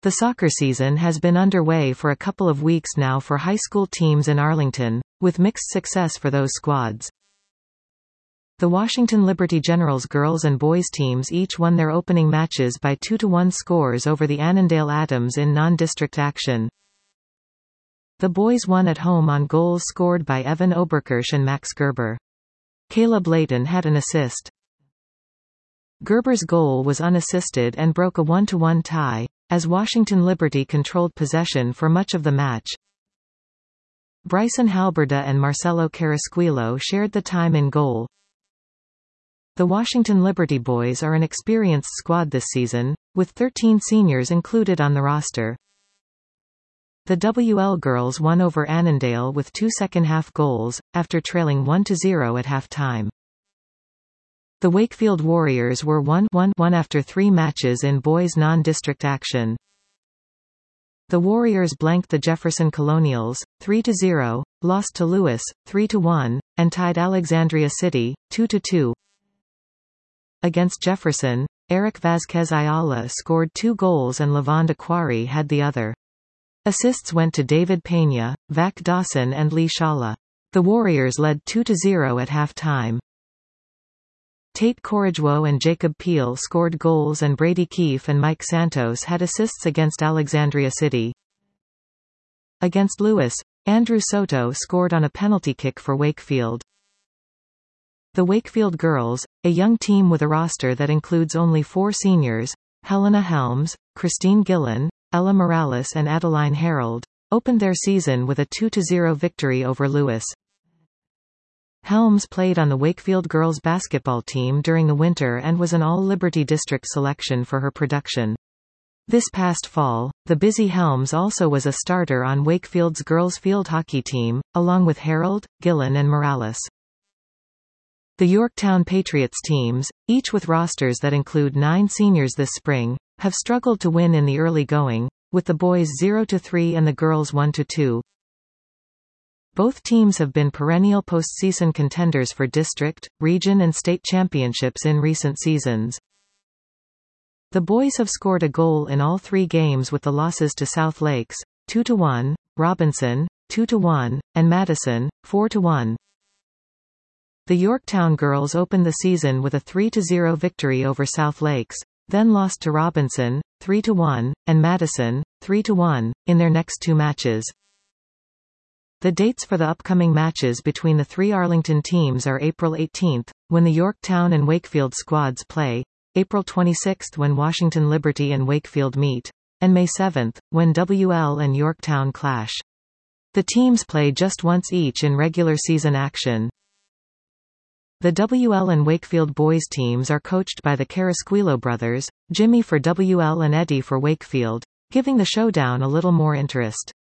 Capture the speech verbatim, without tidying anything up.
The soccer season has been underway for a couple of weeks now for high school teams in Arlington, with mixed success for those squads. The Washington Liberty Generals girls and boys teams each won their opening matches by two to one scores over the Annandale Atoms in non-district action. The boys won at home on goals scored by Evan Oberkirch and Max Gerber. Caleb Layton had an assist. Gerber's goal was unassisted and broke a one to one tie, as Washington Liberty controlled possession for much of the match. Bryson Halberda and Marcelo Carrasquillo shared the time in goal. The Washington Liberty boys are an experienced squad this season, with thirteen seniors included on the roster. The W L girls won over Annandale with two second-half goals, after trailing one to zero at halftime. The Wakefield Warriors were one one after three matches in boys non-district action. The Warriors blanked the Jefferson Colonials, three to zero, lost to Lewis, three to one, and tied Alexandria City, two to two. Against Jefferson, Eric Vazquez Ayala scored two goals and Lavonda Quarry had the other. Assists went to David Pena, Vac Dawson and Lee Shala. The Warriors led two to zero at halftime. Tate Corrigewo and Jacob Peel scored goals and Brady Keefe and Mike Santos had assists against Alexandria City. Against Lewis, Andrew Soto scored on a penalty kick for Wakefield. The Wakefield girls, a young team with a roster that includes only four seniors, Helena Helms, Christine Gillen, Ella Morales and Adeline Harold, opened their season with a two to zero victory over Lewis. Helms played on the Wakefield girls basketball team during the winter and was an All-Liberty District selection for her production. This past fall, the busy Helms also was a starter on Wakefield's girls field hockey team, along with Harold, Gillen and Morales. The Yorktown Patriots teams, each with rosters that include nine seniors this spring, have struggled to win in the early going, with the boys zero to three and the girls one to two. Both teams have been perennial postseason contenders for district, region and state championships in recent seasons. The boys have scored a goal in all three games with the losses to South Lakes, two to one, Robinson, two to one, and Madison, four to one. The Yorktown girls opened the season with a three to zero victory over South Lakes, then lost to Robinson, three to one, and Madison, three to one, in their next two matches. The dates for the upcoming matches between the three Arlington teams are April eighteenth, when the Yorktown and Wakefield squads play, April twenty-sixth when Washington Liberty and Wakefield meet, and May seventh, when W L and Yorktown clash. The teams play just once each in regular season action. The W L and Wakefield boys teams are coached by the Carrasquillo brothers, Jimmy for W L and Eddie for Wakefield, giving the showdown a little more interest.